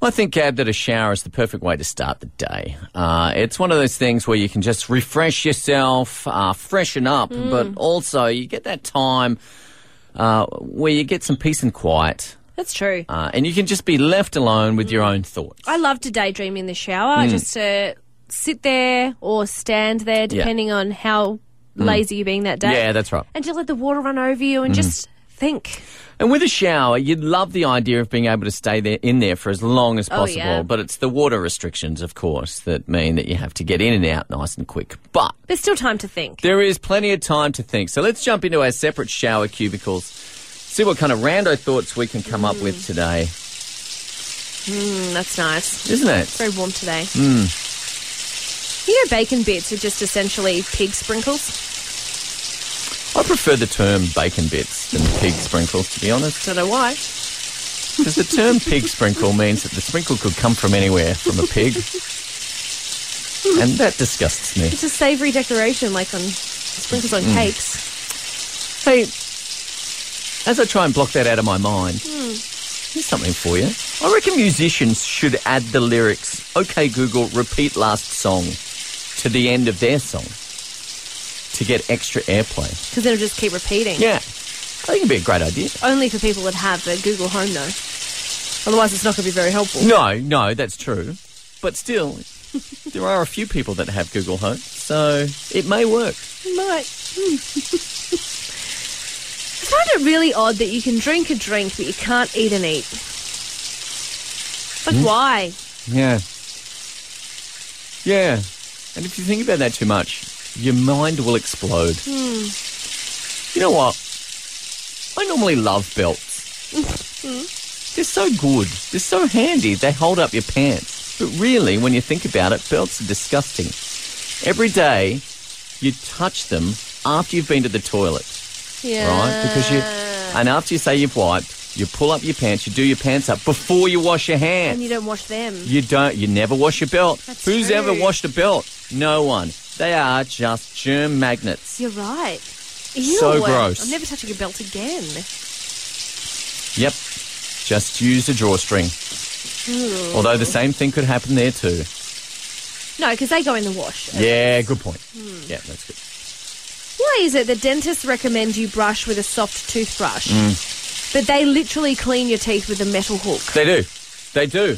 I think, Gab, that a shower is the perfect way to start the day. It's one of those things where you can just refresh yourself, freshen up, but also you get that time where you get some peace and quiet. That's true. And you can just be left alone with your own thoughts. I love to daydream in the shower, just to sit there or stand there, depending on how lazy you're being that day. Yeah, that's right. And just let the water run over you and just think. And with a shower, you'd love the idea of being able to stay in there for as long as possible. yeah. But it's the water restrictions, of course, that mean that you have to get in and out nice and quick. But There's still time to think. there is plenty of time to think. So let's jump into our separate shower cubicles, see what kind of rando thoughts we can come up with today. That's nice. Isn't it? It's very warm today. You know, bacon bits are just essentially pig sprinkles. I prefer the term bacon bits than pig sprinkles, to be honest. Don't know why. Because the term pig sprinkle means that the sprinkle could come from anywhere, from a pig. And that disgusts me. It's a savoury decoration, like on sprinkles on cakes. Hey, as I try and block that out of my mind, here's something for you. I reckon musicians should add the lyrics, OK Google, repeat last song, to the end of their song to get extra airplay. Because it'll just keep repeating. Yeah, I think it'd be a great idea. Only for people that have a Google Home, though. Otherwise, it's not going to be very helpful. No, that's true. But still, there are a few people that have Google Home, so it may work. It might. I find it really odd that you can drink a drink, but you can't eat and eat. Like, why? Yeah. Yeah. And if you think about that too much, your mind will explode. You know what? I normally love belts. They're so good. They're so handy. They hold up your pants. But really, when you think about it, belts are disgusting. Every day, you touch them after you've been to the toilet. Yeah. Right? And after you say you've wiped, you pull up your pants, you do your pants up before you wash your hands. And you don't wash them. You never wash your belt. That's Who's true. ever washed a belt? No one. They are just germ magnets. You're right. Ew. So gross. I'm never touching a belt again. Yep. Just use a drawstring. Although the same thing could happen there too. No, because they go in the wash. Yeah, good point. Yeah, that's good. Why is it that dentists recommend you brush with a soft toothbrush, but they literally clean your teeth with a metal hook? They do. They do.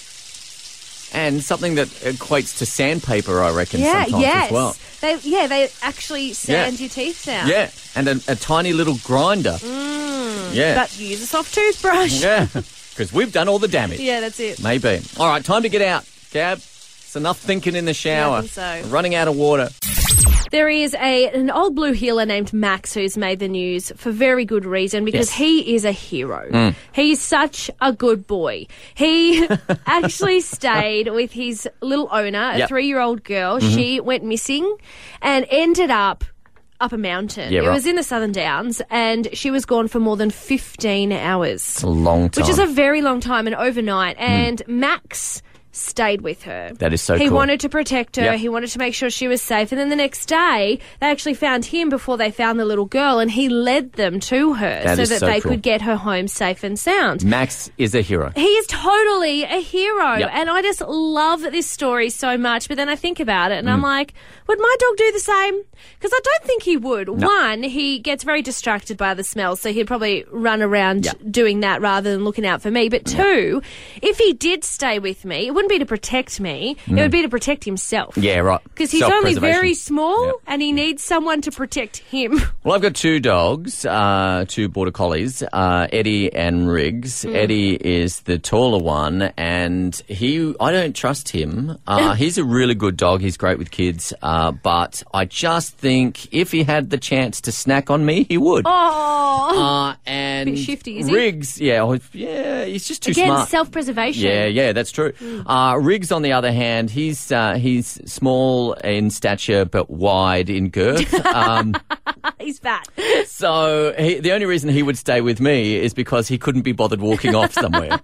And something that equates to sandpaper, I reckon, sometimes as well. They actually sand your teeth down. Yeah, and a tiny little grinder. Yeah. But use a soft toothbrush. Yeah, because we've done all the damage. Yeah, that's it. Maybe. All right, time to get out, Gab. It's enough thinking in the shower. Yeah, I think so. We're running out of water. There is an old blue heeler named Max who's made the news for very good reason because he is a hero. He's such a good boy. He actually stayed with his little owner, a 3-year-old girl. She went missing and ended up a mountain. Yeah, It right. was in the Southern Downs and she was gone for more than 15 hours. It's a long time. Which is a very long time and overnight. And Max stayed with her. That is so He cool. wanted to protect her. Yep. He wanted to make sure she was safe. And then the next day, they actually found him before they found the little girl, and he led them to her That so is that so they cool. could get her home safe and sound. Max is a hero. He is totally a hero. Yep. And I just love this story so much. But then I think about it and I'm like, would my dog do the same? Because I don't think he would. No. One, he gets very distracted by the smells, so he'd probably run around doing that rather than looking out for me. But two, if he did stay with me, it wouldn't be to protect me. It would be to protect himself. Yeah, right. Because he's only Self-preservation. very small Yep. and he needs someone to protect him. Well, I've got 2 dogs, 2 border collies, Eddie and Riggs. Eddie is the taller one, and I don't trust him. He's a really good dog. He's great with kids, but I just think if he had the chance to snack on me, he would. Oh. And Bit shifty, is he? Riggs, he's just too Again, smart. self-preservation. Yeah, that's true. Riggs, on the other hand, he's small in stature but wide in girth. He's fat. So the only reason he would stay with me is because he couldn't be bothered walking off somewhere.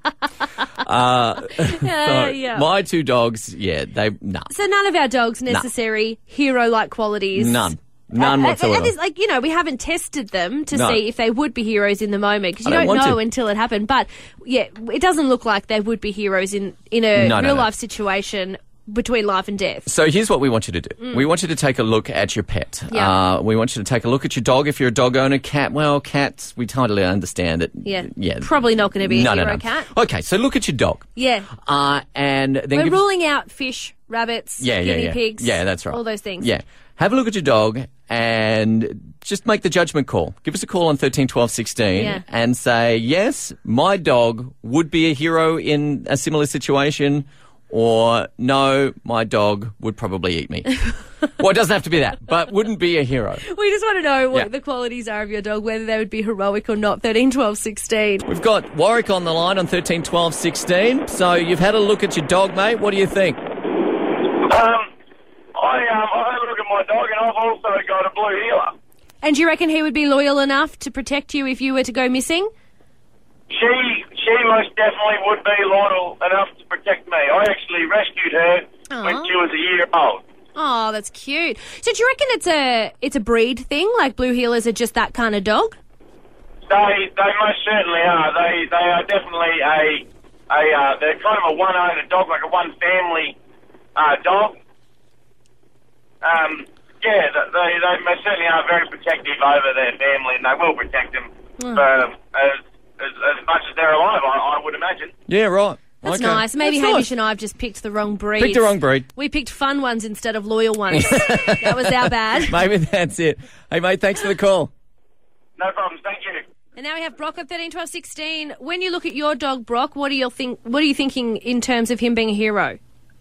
My 2 dogs, So none of our dogs necessary hero-like qualities. None. None whatsoever. And like, we haven't tested them to No. see if they would be heroes in the moment because you I don't don't want know to. until it happened. But yeah, it doesn't look like they would be heroes in a No, no, real no. life situation between life and death. So here's what we want you to do. We want you to take a look at your pet. Yeah. We want you to take a look at your dog. If you're a dog owner, cat, well, cats, we totally understand it. Yeah. Probably not going to be a hero cat. Okay, so look at your dog. Yeah. And then We're give ruling out fish, rabbits, guinea pigs. Yeah, that's right. All those things. Yeah. Have a look at your dog and just make the judgment call. Give us a call on 13 12 16 Yeah. and say, yes, my dog would be a hero in a similar situation, or no, my dog would probably eat me. Well, it doesn't have to be that, but wouldn't be a hero. We just want to know what Yeah. the qualities are of your dog, whether they would be heroic or not. 13, 12, 16. We've got Warwick on the line on 13 12 16. So you've had a look at your dog, mate. What do you think? I had a look at my dog, and I've also got a blue heeler. And do you reckon he would be loyal enough to protect you if you were to go missing? She most definitely would be loyal enough to protect me. I actually rescued her when Aw. she was a year old. Oh, that's cute. So do you reckon it's a breed thing? Like blue heelers are just that kind of dog? They most certainly are. They are definitely they're kind of a one-owner dog, like a one-family dog. Yeah, they most certainly are very protective over their family, and they will protect them as much as they're alive, I would imagine. Yeah, right. That's Okay. nice. Maybe That's Hamish nice. and I have just picked the wrong breed. Picked the wrong breed. We picked fun ones instead of loyal ones. That was our bad. Maybe that's it. Hey, mate, thanks for the call. No problems, thank you. And now we have Brock at 13, 12, 16. When you look at your dog, Brock, what are you thinking in terms of him being a hero?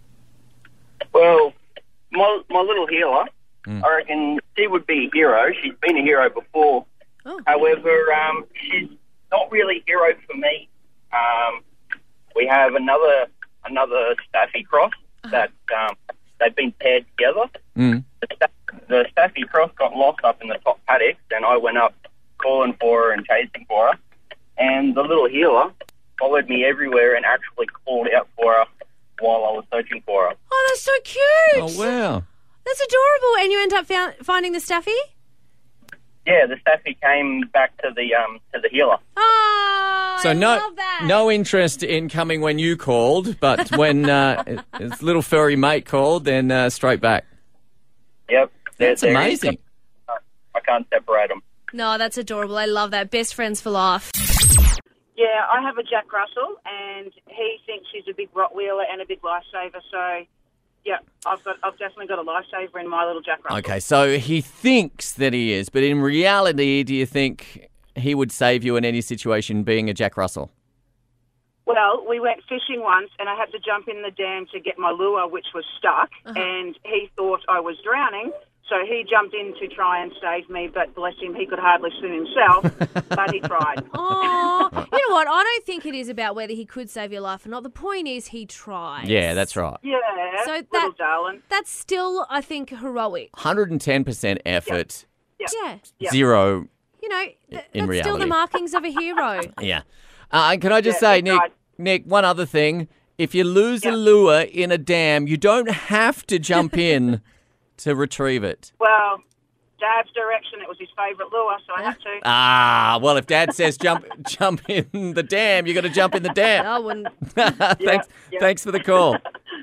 Well, my little healer, I reckon she would be a hero. She's been a hero before. Oh. However, she's not really a hero for me. We have another Staffy cross that they've been paired together. The Staffy cross got lost up in the top paddocks, and I went up calling for her and chasing for her. And the little healer followed me everywhere and actually called out for her while I was searching for her. Oh, that's so cute. Oh, wow. That's adorable. And you end up finding the Staffy? Yeah, the Staffy came back to the healer. Oh, So I love that. no interest in coming when you called, but when his little furry mate called, then straight back. Yep. That's amazing. I can't separate them. No, that's adorable. I love that. Best friends for life. Yeah, I have a Jack Russell, and he thinks he's a big Rottweiler and a big lifesaver. So, yeah, I've definitely got a lifesaver in my little Jack Russell. Okay, so he thinks that he is, but in reality, do you think he would save you in any situation being a Jack Russell? Well, we went fishing once, and I had to jump in the dam to get my lure, which was stuck, and he thought I was drowning. So he jumped in to try and save me, but bless him, he could hardly swim himself, but he tried. Oh, you know what? I don't think it is about whether he could save your life or not. The point is he tried. Yeah, that's right. Yeah, So little darling. That's still, I think, heroic. 110% effort, Yeah. zero. You know, In that's still reality. the markings of a hero. Yeah. Can I just Yeah, say, he Nick, tried. Nick, one other thing. If you lose a lure in a dam, you don't have to jump in to retrieve it. Well, Dad's direction, it was his favourite lure, so I had to. Well, if Dad says jump in the dam, you got to jump in the dam. I wouldn't. Thanks for the call.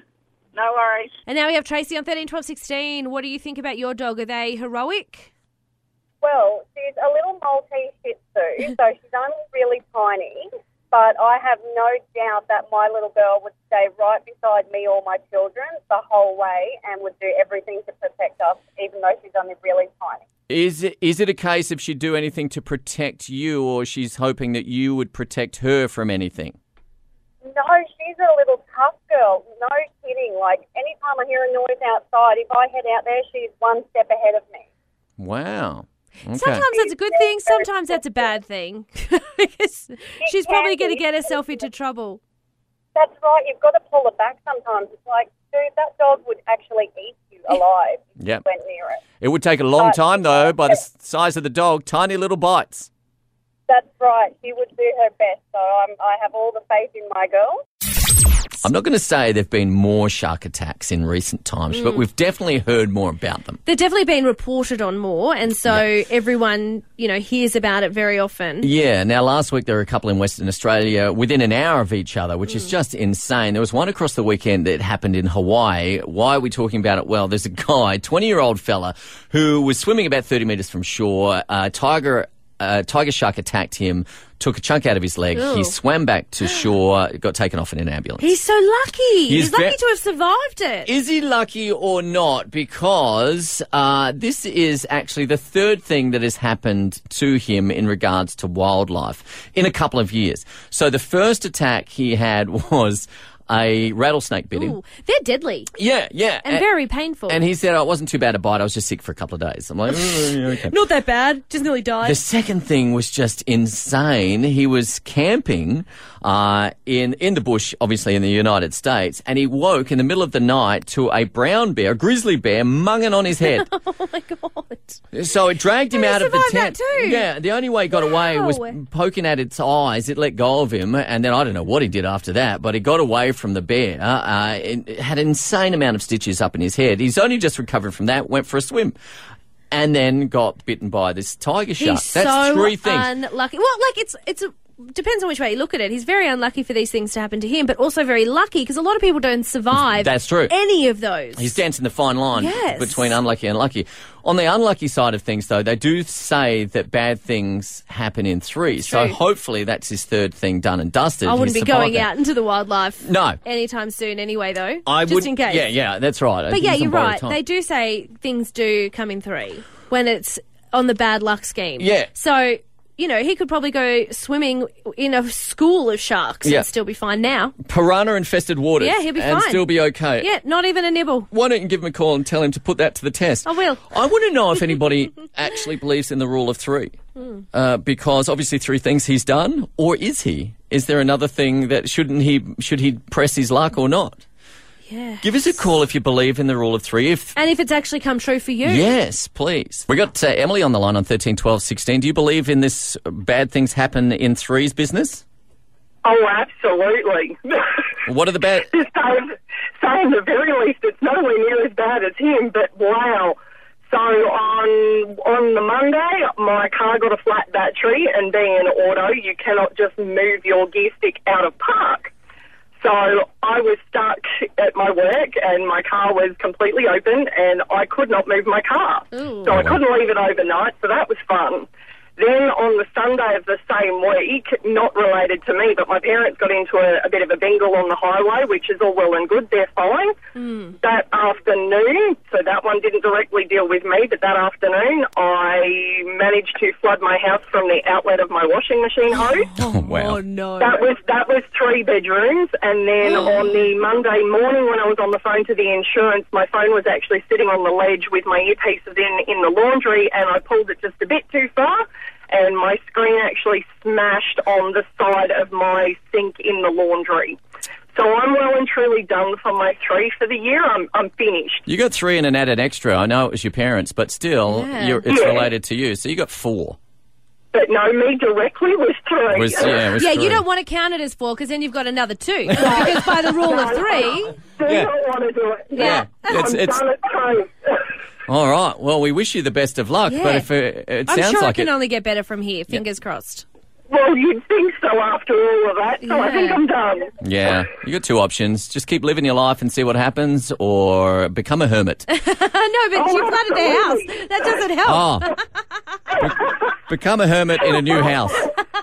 No worries. And now we have Tracy on 13, 12, 16. What do you think about your dog? Are they heroic? Well, she's a little Maltese Shih Tzu, so she's only really tiny, but I have no doubt that my little girl would stay right beside me or my children the whole way and would do everything to protect us, even though she's only really tiny. Is it a case if she'd do anything to protect you, or she's hoping that you would protect her from anything? No, she's a little tough girl. No kidding. Like, anytime I hear a noise outside, if I head out there, she's one step ahead of me. Wow. Okay. Sometimes that's a good thing. Sometimes that's a bad thing. Because she's probably going to get herself into trouble. That's right. You've got to pull her back sometimes. It's like, dude, that dog would actually eat you alive if Yep. you went near it. It would take a long time, though, by the size of the dog. Tiny little bites. That's right. She would do her best. So I have all the faith in my girl. I'm not going to say there have been more shark attacks in recent times, but we've definitely heard more about them. They've definitely been reported on more, and so everyone, hears about it very often. Yeah. Now, last week there were a couple in Western Australia within an hour of each other, which is just insane. There was one across the weekend that happened in Hawaii. Why are we talking about it? Well, there's a guy, 20-year-old fella, who was swimming about 30 metres from shore. Tiger shark attacked him, took a chunk out of his leg. Ew. He swam back to shore, got taken off in an ambulance. He's so lucky. He's lucky to have survived it. Is he lucky or not? Because this is actually the third thing that has happened to him in regards to wildlife in a couple of years. So the first attack he had was a rattlesnake bit him. Ooh, they're deadly. Yeah. And very painful. And he said, it wasn't too bad a bite. I was just sick for a couple of days. I'm like, okay. Not that bad. Just nearly died. The second thing was just insane. He was camping in the bush, obviously in the United States, and he woke in the middle of the night to a brown bear, a grizzly bear, munging on his head. Oh, my God. So it dragged him out of the tent. That too. Yeah, the only way he got away was poking at its eyes. It let go of him, and then I don't know what he did after that, but he got away from the bear. It had an insane amount of stitches up in his head. He's only just recovered from that, went for a swim, and then got bitten by this tiger shark. He's That's so 3 things. unlucky. Well, it's depends on which way you look at it. He's very unlucky for these things to happen to him, but also very lucky because a lot of people don't survive. That's true. Any of those. He's dancing the fine line Yes. between unlucky and lucky. On the unlucky side of things, though, they do say that bad things happen in threes. So True. hopefully that's his third thing done and dusted. I wouldn't He's be going survived that. out into the wildlife No. anytime soon anyway, though. I just would, in case. Yeah, that's right. But yeah, Just on you're borrowed right. time. They do say things do come in three when it's on the bad luck scheme. Yeah. So, he could probably go swimming in a school of sharks Yeah. and still be fine now. Piranha-infested waters. Yeah, he'll be and fine. still be okay. Yeah, not even a nibble. Why don't you give him a call and tell him to put that to the test? I will. I want to know if anybody actually believes in the rule of three. Because obviously 3 things he's done, or is he? Is there another thing that should he press his luck or not? Yeah. Give us a call if you believe in the rule of 3. And if it's actually come true for you. Yes, please. We got Emily on the line on 13 12 16. Do you believe in this bad things happen in threes business? Oh, absolutely. What are the bad... Saying the very least, it's nowhere near as bad as him, but wow. So on the Monday, my car got a flat battery, and being an auto, you cannot just move your gear stick out of park. So I was stuck at my work and my car was completely open and I could not move my car. Ooh. So I couldn't leave it overnight, so that was fun. Then on the Sunday of the same week, not related to me, but my parents got into a bit of a bingle on the highway, which is all well and good, they're fine. That afternoon, so that one didn't directly deal with me, but that afternoon I managed to flood my house from the outlet of my washing machine hose. Oh, wow. Oh, no. That was 3 bedrooms, and then on the Monday morning when I was on the phone to the insurance, my phone was actually sitting on the ledge with my earpieces in the laundry, and I pulled it just a bit too far, and my screen actually smashed on the side of my sink in the laundry. So I'm well and truly done for my 3 for the year. I'm finished. You got 3 and an added extra. I know it was your parents, but still, Yeah. it's related to you. So you got 4. But no, me directly was 3. It was Yeah, 3. you don't want to count it as 4 because then you've got another 2. Because by the rule of 3... Do Yeah. not want to do it. Yeah. I'm It's- done at 3. All right. Well, we wish you the best of luck, Yeah. but if it I'm sounds sure like it can it... only get better from here. Fingers crossed. Well, you'd think so after all of that, so I think Yeah. I'm done. Yeah, you got 2 options. Just keep living your life and see what happens, or become a hermit. No, but you flooded their house. absolutely. That doesn't help. Oh. Become a hermit in a new house.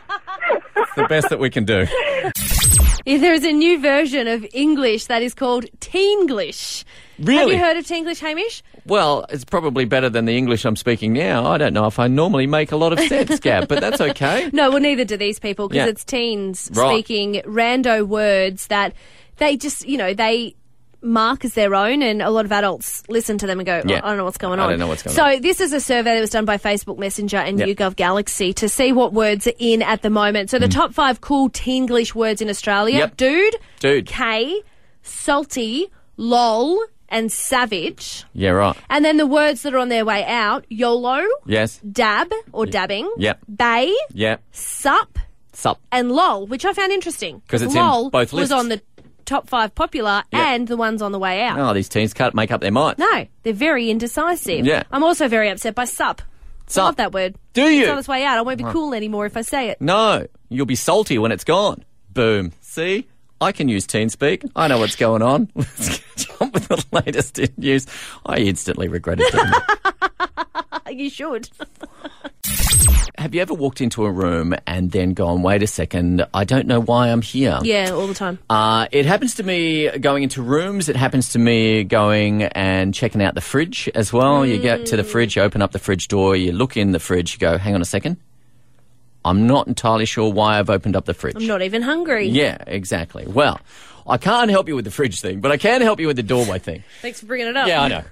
It's the best that we can do. Yeah, there is a new version of English that is called Teenglish. Have Really? you heard of Teenglish, Hamish? Well, it's probably better than the English I'm speaking now. I don't know if I normally make a lot of sense, Gab, but that's okay. No, well, neither do these people because Yeah. it's teens Right. speaking rando words that they just, they mark as their own, and a lot of adults listen to them and go, Yeah. I don't know what's going I on. don't know what's going So this is a survey that was done by Facebook Messenger and Yep. YouGov Galaxy to see what words are in at the moment. So the top 5 cool Teenglish words in Australia: Yep. dude, Dude. K, salty, lol, and savage. Yeah, right. And then the words that are on their way out: YOLO, Yes. dab or dabbing, Yep. bay, Yeah. sup, Sup. and lol, which I found interesting 'Cause it's in lol both was lists. on the top 5 popular and the ones on the way out. Oh, these teens can't make up their mind. No, they're very indecisive. Yeah. I'm also very upset by sup. Sup. I love that word. Do you? It's on its way out. I won't be cool anymore if I say it. No, you'll be salty when it's gone. Boom. See? I can use TeenSpeak. I know what's going on. Let's catch up with the latest in news. I instantly regretted doing it. You should. Have you ever walked into a room and then gone, wait a second, I don't know why I'm here? Yeah, all the time. It happens to me going into rooms. It happens to me going and checking out the fridge as well. You get to the fridge, you open up the fridge door, you look in the fridge, you go, hang on a second. I'm not entirely sure why I've opened up the fridge. I'm not even hungry. Yeah, exactly. Well, I can't help you with the fridge thing, but I can help you with the doorway thing. Thanks for bringing it up. Yeah, I know.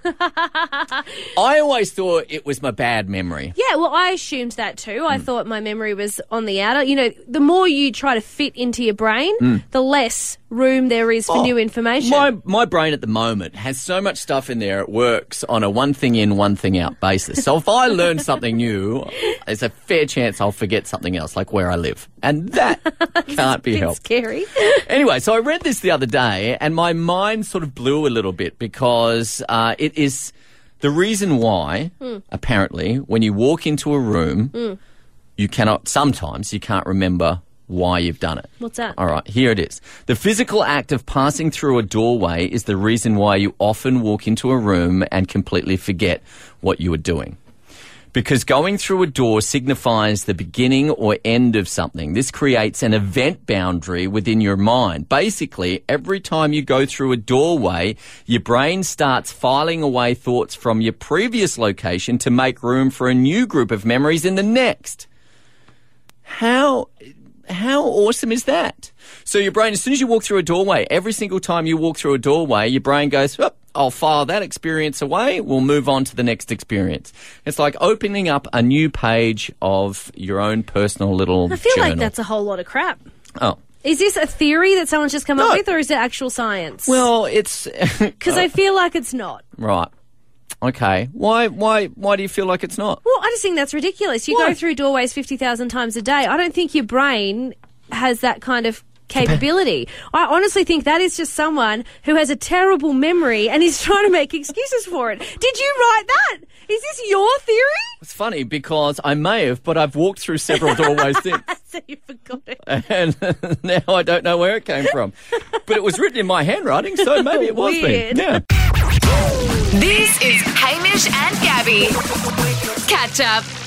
I always thought it was my bad memory. Yeah, well, I assumed that too. I thought my memory was on the outer. You know, the more you try to fit into your brain, the less room there is for new information. My brain at the moment has so much stuff in there, it works on a one thing in, one thing out basis. So if I learn something new, there's a fair chance I'll forget something else, like where I live. And that can't be helped. Scary. Anyway, so I read this the other day and my mind sort of blew a little bit because it is the reason why, apparently, when you walk into a room, sometimes you can't remember why you've done it. What's that? All right, here it is. The physical act of passing through a doorway is the reason why you often walk into a room and completely forget what you were doing. Because going through a door signifies the beginning or end of something. This creates an event boundary within your mind. Basically, every time you go through a doorway, your brain starts filing away thoughts from your previous location to make room for a new group of memories in the next. How awesome is that? So your brain, as soon as you walk through a doorway, every single time you walk through a doorway, your brain goes, oh, I'll file that experience away. We'll move on to the next experience. It's like opening up a new page of your own personal little I feel journal. like that's a whole lot of crap. Oh. Is this a theory that someone's just come up with, or is it actual science? Well, it's... Because I feel like it's not. Right. Okay. Why do you feel like it's not? Well, I just think that's ridiculous. You go through doorways 50,000 times a day. I don't think your brain has that kind of capability. I honestly think that is just someone who has a terrible memory and is trying to make excuses for it. Did you write that? Is this your theory? It's funny because I may have, but I've walked through several doorways since. So you forgot it. And now I don't know where it came from. But it was written in my handwriting, so maybe it was Weird. then. Yeah. This is Hamish and Gabby. Catch up.